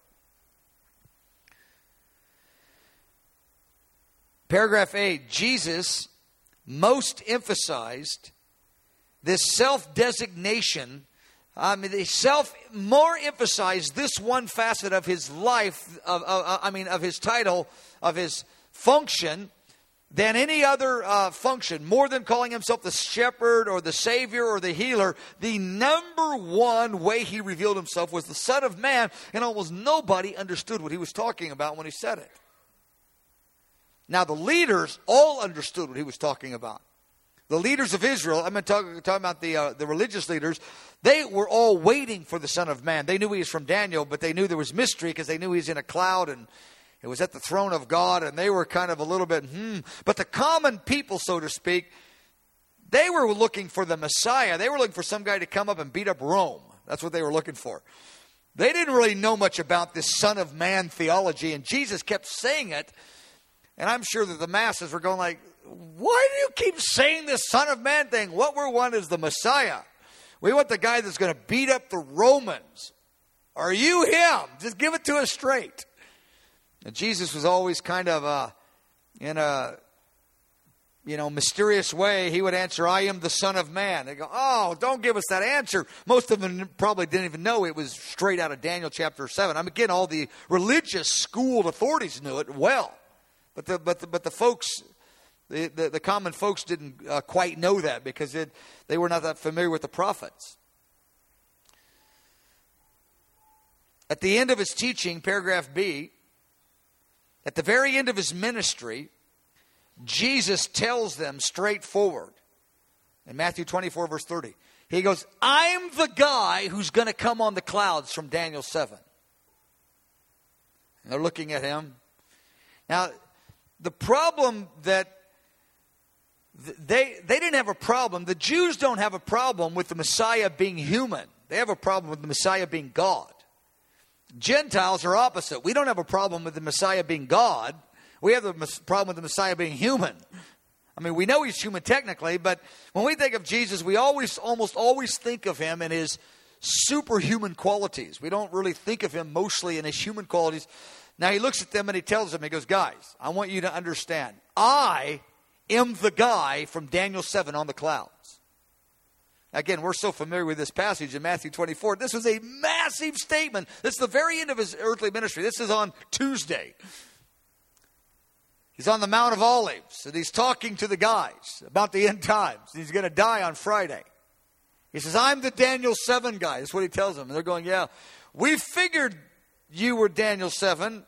Paragraph eight, Jesus most emphasized this self-designation. I mean, they self more emphasized this one facet of his life, of, of, I mean, of his title, of his function, than any other uh, function. More than calling himself the shepherd or the savior or the healer, the number one way he revealed himself was the Son of Man, and almost nobody understood what he was talking about when he said it. Now, the leaders all understood what he was talking about. The leaders of Israel, I'm talking, talking about the uh, the religious leaders, they were all waiting for the Son of Man. They knew he was from Daniel, but they knew there was mystery because they knew he was in a cloud and it was at the throne of God, and they were kind of a little bit, hmm. But the common people, so to speak, they were looking for the Messiah. They were looking for some guy to come up and beat up Rome. That's what they were looking for. They didn't really know much about this Son of Man theology, and Jesus kept saying it. And I'm sure that the masses were going like, why do you keep saying this Son of Man thing? What we want is the Messiah. We want the guy that's going to beat up the Romans. Are you him? Just give it to us straight. And Jesus was always kind of uh, in a, you know, mysterious way. He would answer, I am the Son of Man. They go, oh, don't give us that answer. Most of them probably didn't even know it was straight out of Daniel chapter seven. I mean, again, all the religious schooled authorities knew it well. But the, but the, but the folks... The, the, the common folks didn't uh, quite know that because it, they were not that familiar with the prophets. At the end of his teaching, paragraph B, at the very end of his ministry, Jesus tells them straightforward in Matthew twenty-four, verse thirty. He goes, I'm the guy who's going to come on the clouds from Daniel seven. And they're looking at him. Now, the problem that They they didn't have a problem. The Jews don't have a problem with the Messiah being human. They have a problem with the Messiah being God. Gentiles are opposite. We don't have a problem with the Messiah being God. We have a problem with the Messiah being human. I mean, we know he's human technically, but when we think of Jesus, we always, almost always think of him in his superhuman qualities. We don't really think of him mostly in his human qualities. Now he looks at them and he tells them, he goes, guys, I want you to understand, I am the guy from Daniel seven on the clouds. Again, we're so familiar with this passage in Matthew twenty-four. This was a massive statement. This is the very end of his earthly ministry. This is on Tuesday. He's on the Mount of Olives, and he's talking to the guys about the end times. He's going to die on Friday. He says, I'm the Daniel seven guy. That's what he tells them. And they're going, yeah, we figured you were Daniel seven.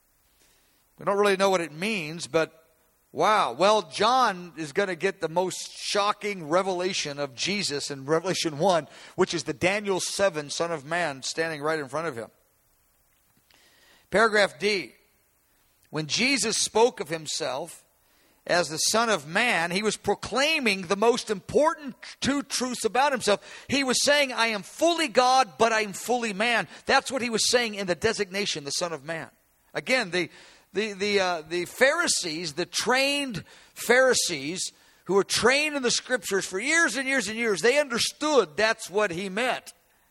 We don't really know what it means, but wow. Well, John is going to get the most shocking revelation of Jesus in Revelation one, which is the Daniel seven Son of Man standing right in front of him. Paragraph D. When Jesus spoke of himself as the Son of Man, he was proclaiming the most important two truths about himself. He was saying, I am fully God, but I am fully man. That's what he was saying in the designation, the Son of Man. Again, the The the uh, the Pharisees, the trained Pharisees who were trained in the Scriptures for years and years and years, they understood that's what he meant.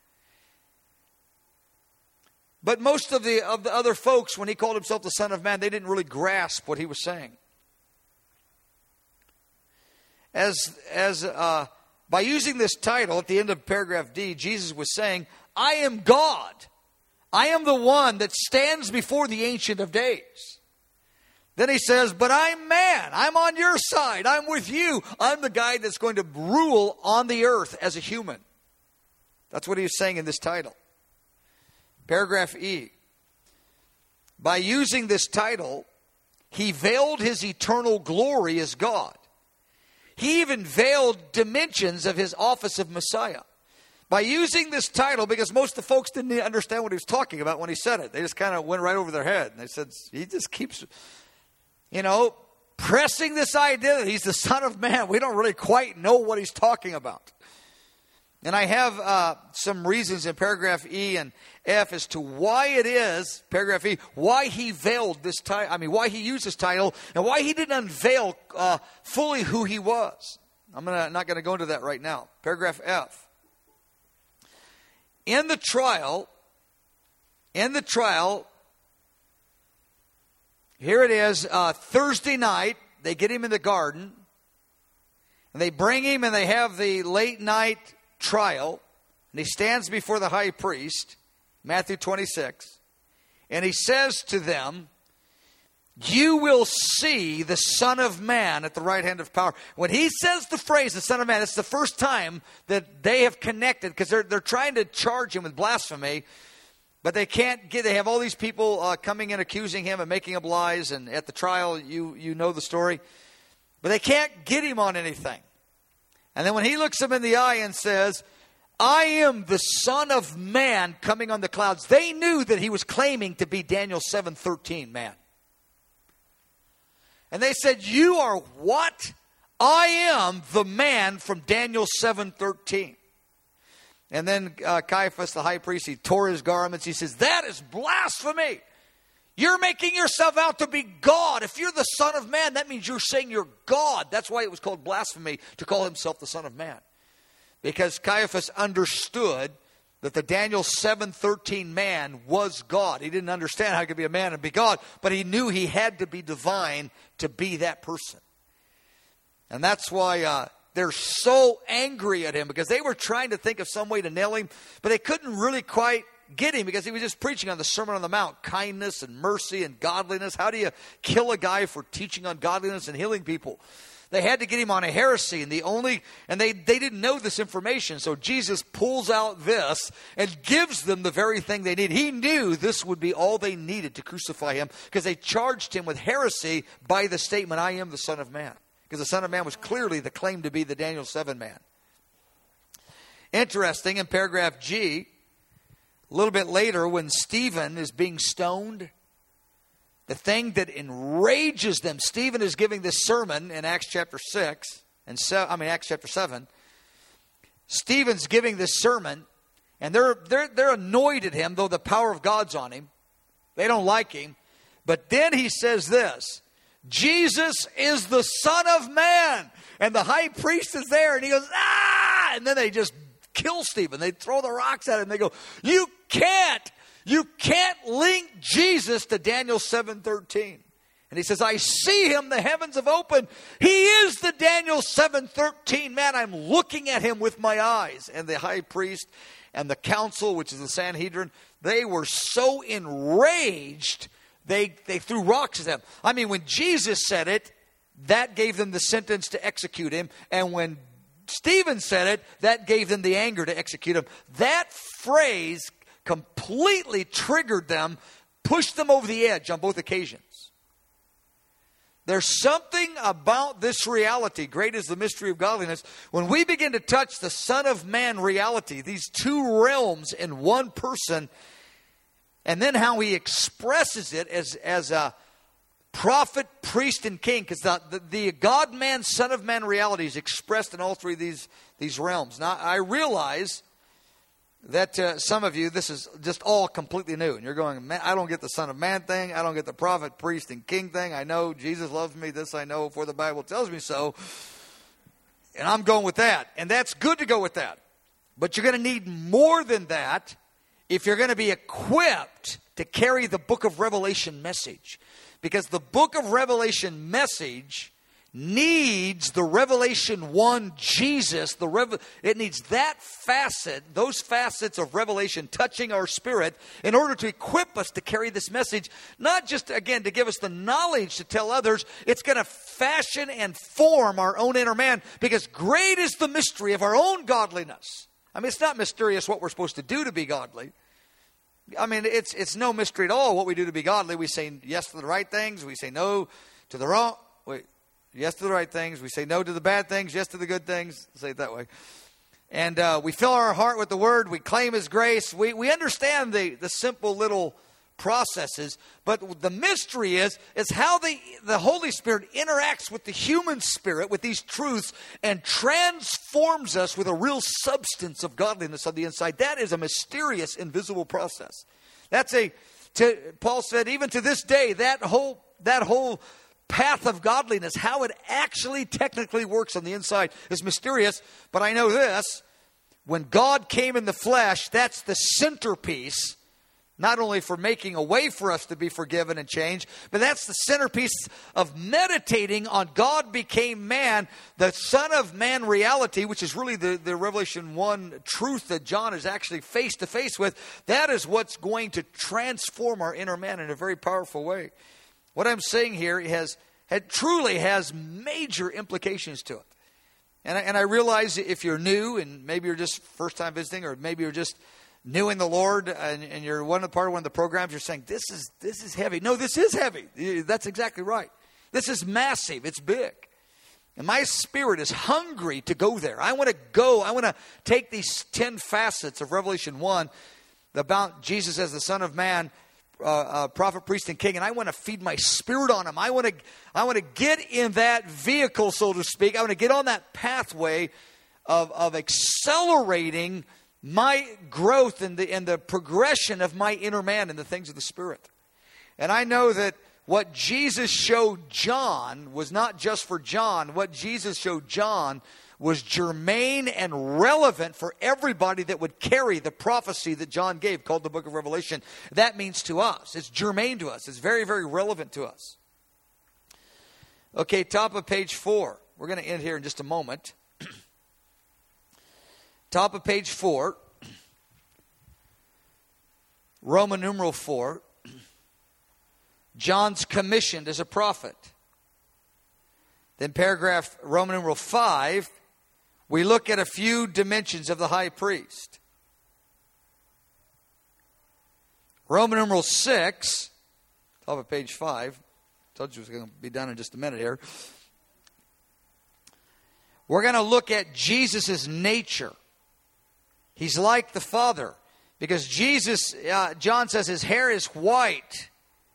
But most of the of the other folks, when he called himself the Son of Man, they didn't really grasp what he was saying. as, as uh, by using this title at the end of paragraph D, Jesus was saying, I am God. I am the one that stands before the Ancient of Days. Then he says, but I'm man. I'm on your side. I'm with you. I'm the guy that's going to rule on the earth as a human. That's what he was saying in this title. Paragraph E. By using this title, he veiled his eternal glory as God. He even veiled dimensions of his office of Messiah. By using this title, because most of the folks didn't understand what he was talking about when he said it. They just kind of went right over their head. And they said, he just keeps, you know, pressing this idea that he's the Son of Man. We don't really quite know what he's talking about. And I have uh, some reasons in paragraph E and F as to why it is, paragraph E, why he veiled this title, I mean, why he used this title, and why he didn't unveil uh, fully who he was. I'm gonna, not going to go into that right now. Paragraph F. In the trial, in the trial, here it is, uh, Thursday night, they get him in the garden, and they bring him and they have the late night trial, and he stands before the high priest, Matthew twenty-six, and he says to them, you will see the Son of Man at the right hand of power. When he says the phrase, the Son of Man, it's the first time that they have connected, because they're, they're trying to charge him with blasphemy, but they can't get, they have all these people uh, coming in accusing him and making up lies, and at the trial, you, you know the story, but they can't get him on anything. And then when he looks them in the eye and says, I am the Son of Man coming on the clouds, they knew that he was claiming to be Daniel seven thirteen man. And they said, you are what? I am the man from Daniel seven thirteen. And then uh, Caiaphas, the high priest, he tore his garments. He says, that is blasphemy. You're making yourself out to be God. If you're the Son of Man, that means you're saying you're God. That's why it was called blasphemy, to call himself the Son of Man. Because Caiaphas understood that the Daniel seven thirteen man was God. He didn't understand how he could be a man and be God, but he knew he had to be divine to be that person. And that's why uh, they're so angry at him, because they were trying to think of some way to nail him, but they couldn't really quite get him, because he was just preaching on the Sermon on the Mount, kindness and mercy and godliness. How do you kill a guy for teaching on godliness and healing people? They had to get him on a heresy, and the only and they, they didn't know this information. So Jesus pulls out this and gives them the very thing they need. He knew this would be all they needed to crucify him, because they charged him with heresy by the statement, I am the Son of Man. Because the Son of Man was clearly the claim to be the Daniel seven man. Interesting, in paragraph G, a little bit later, when Stephen is being stoned, the thing that enrages them, Stephen is giving this sermon in Acts chapter six, and so, I mean Acts chapter seven. Stephen's giving this sermon, and they're, they're, they're annoyed at him, though the power of God's on him. They don't like him. But then he says this, Jesus is the Son of Man. And the high priest is there, and he goes, ah! And then they just kill Stephen. They throw the rocks at him. They go, you can't. You can't link Jesus to Daniel seven thirteen. And he says, I see him. The heavens have opened. He is the Daniel seven thirteen man. I'm looking at him with my eyes. And the high priest and the council, which is the Sanhedrin, they were so enraged, they, they threw rocks at him. I mean, when Jesus said it, that gave them the sentence to execute him. And when Stephen said it, that gave them the anger to execute him. That phrase completely triggered them, pushed them over the edge on both occasions. There's something about this reality, great is the mystery of godliness, when we begin to touch the Son of Man reality, these two realms in one person, and then how he expresses it as, as a prophet, priest, and king, because the, the, the God-man, Son of Man reality is expressed in all three of these, these realms. Now, I realize that uh, some of you, this is just all completely new. And you're going, man, I don't get the Son of Man thing. I don't get the prophet, priest, and king thing. I know Jesus loves me. This I know, for the Bible tells me so. And I'm going with that. And that's good to go with that. But you're going to need more than that if you're going to be equipped to carry the book of Revelation message. Because the book of Revelation message needs the Revelation one Jesus. The Rev- it needs that facet, those facets of revelation touching our spirit in order to equip us to carry this message. Not just, again, to give us the knowledge to tell others. It's going to fashion and form our own inner man, because great is the mystery of our own godliness. I mean, it's not mysterious what we're supposed to do to be godly. I mean, it's it's no mystery at all what we do to be godly. We say yes to the right things. We say no to the wrong. Wait. Yes to the right things. We say no to the bad things. Yes to the good things. Say it that way. And uh, we fill our heart with the Word. We claim His grace. We we understand the, the simple little processes. But the mystery is, is how the, the Holy Spirit interacts with the human spirit, with these truths, and transforms us with a real substance of godliness on the inside. That is a mysterious, invisible process. That's a, to, Paul said, even to this day, that whole that whole path of godliness, how it actually technically works on the inside, is mysterious. But I know this: when God came in the flesh, that's the centerpiece, not only for making a way for us to be forgiven and changed, but that's the centerpiece of meditating on God became man, the Son of Man reality, which is really the, the Revelation one truth that John is actually face to face with. That is what's going to transform our inner man in a very powerful way. What I'm saying here has, it truly has major implications to it. And I, and I realize if you're new, and maybe you're just first time visiting, or maybe you're just new in the Lord, and, and you're one of part of one of the programs, you're saying, this is this is heavy. No, this is heavy. That's exactly right. This is massive. It's big. And my spirit is hungry to go there. I want to go. I want to take these ten facets of Revelation one about Jesus as the Son of Man, Uh, uh, prophet, priest, and king, and I want to feed my spirit on him. I want to, I want to get in that vehicle, so to speak. I want to get on that pathway of of accelerating my growth and the and the progression of my inner man in the things of the Spirit. And I know that what Jesus showed John was not just for John. What Jesus showed John was germane and relevant for everybody that would carry the prophecy that John gave, called the book of Revelation. That means to us. It's germane to us. It's very, very relevant to us. Okay, top of page four. We're going to end here in just a moment. Top of page four. Roman numeral four. John's commissioned as a prophet. Then paragraph Roman numeral five. We look at a few dimensions of the high priest. Roman numeral six, top of page five. Told you it was going to be done in just a minute here. We're going to look at Jesus' nature. He's like the Father. Because Jesus, uh, John says his hair is white.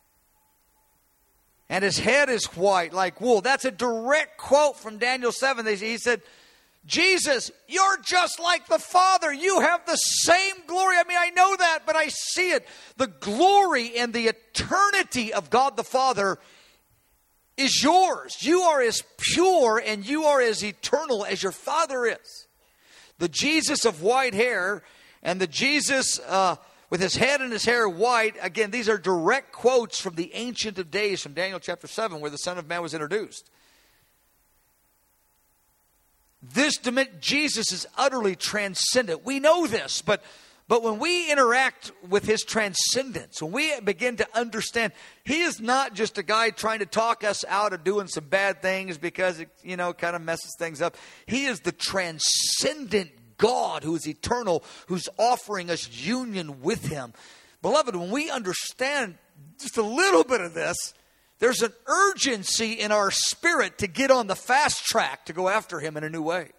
And his head is white like wool. That's a direct quote from Daniel seven. He said, Jesus, you're just like the Father. You have the same glory. I mean, I know that, but I see it. The glory and the eternity of God the Father is yours. You are as pure and you are as eternal as your Father is. The Jesus of white hair and the Jesus uh, with his head and his hair white, again, these are direct quotes from the Ancient of Days, from Daniel chapter seven, where the Son of Man was introduced. This Jesus is utterly transcendent. We know this, but but when we interact with his transcendence, when we begin to understand, he is not just a guy trying to talk us out of doing some bad things because it, you know, kind of messes things up. He is the transcendent God who is eternal, who's offering us union with him. Beloved, when we understand just a little bit of this, there's an urgency in our spirit to get on the fast track to go after him in a new way.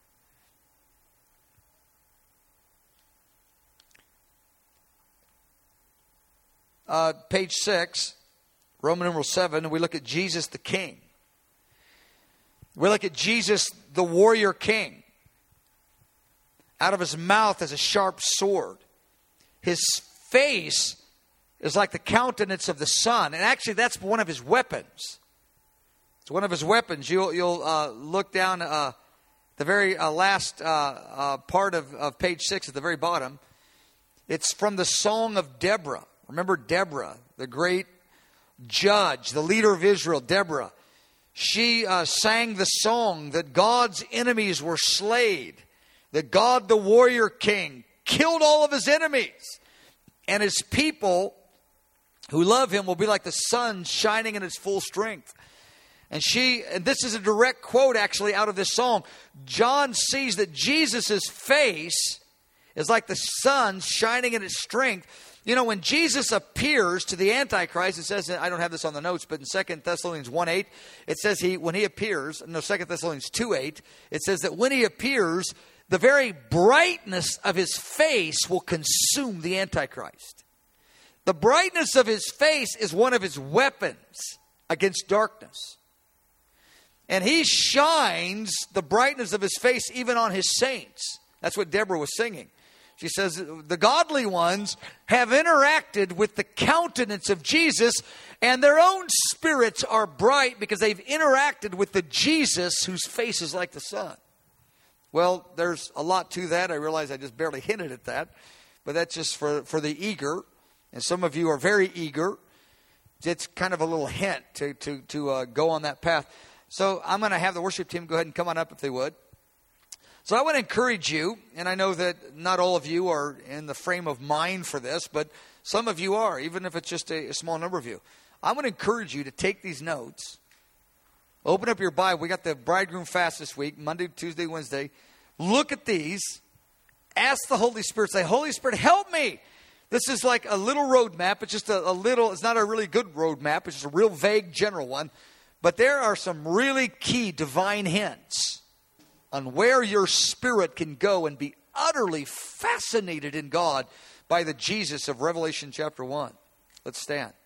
Uh, page six, Roman numeral seven, we look at Jesus the King. We look at Jesus the warrior king. Out of his mouth is a sharp sword. His face is like the countenance of the sun. And actually, that's one of his weapons. It's one of his weapons. You'll, you'll uh, look down uh, the very uh, last uh, uh, part of, of page six at the very bottom. It's from the Song of Deborah. Remember Deborah, the great judge, the leader of Israel, Deborah. she uh, sang the song that God's enemies were slayed, that God, the warrior king, killed all of his enemies. And his people who love him will be like the sun shining in its full strength. And she, and this is a direct quote actually out of this song. John sees that Jesus' face is like the sun shining in its strength. You know, when Jesus appears to the Antichrist, it says, I don't have this on the notes, but in Second Thessalonians one eight, it says he, when he appears, no, Second Thessalonians two eight, it says that when he appears, the very brightness of his face will consume the Antichrist. The brightness of his face is one of his weapons against darkness. And he shines the brightness of his face even on his saints. That's what Deborah was singing. She says, the godly ones have interacted with the countenance of Jesus, and their own spirits are bright because they've interacted with the Jesus whose face is like the sun. Well, there's a lot to that. I realize I just barely hinted at that. But that's just for, for the eager. And some of you are very eager. It's kind of a little hint to, to, to uh, go on that path. So I'm going to have the worship team go ahead and come on up if they would. So I want to encourage you, and I know that not all of you are in the frame of mind for this, but some of you are, even if it's just a, a small number of you. I want to encourage you to take these notes, open up your Bible. We got the bridegroom fast this week, Monday, Tuesday, Wednesday. Look at these. Ask the Holy Spirit. Say, Holy Spirit, help me. This is like a little roadmap. It's just a, a little, it's not a really good roadmap. It's just a real vague general one. But there are some really key divine hints on where your spirit can go and be utterly fascinated in God by the Jesus of Revelation chapter one. Let's stand.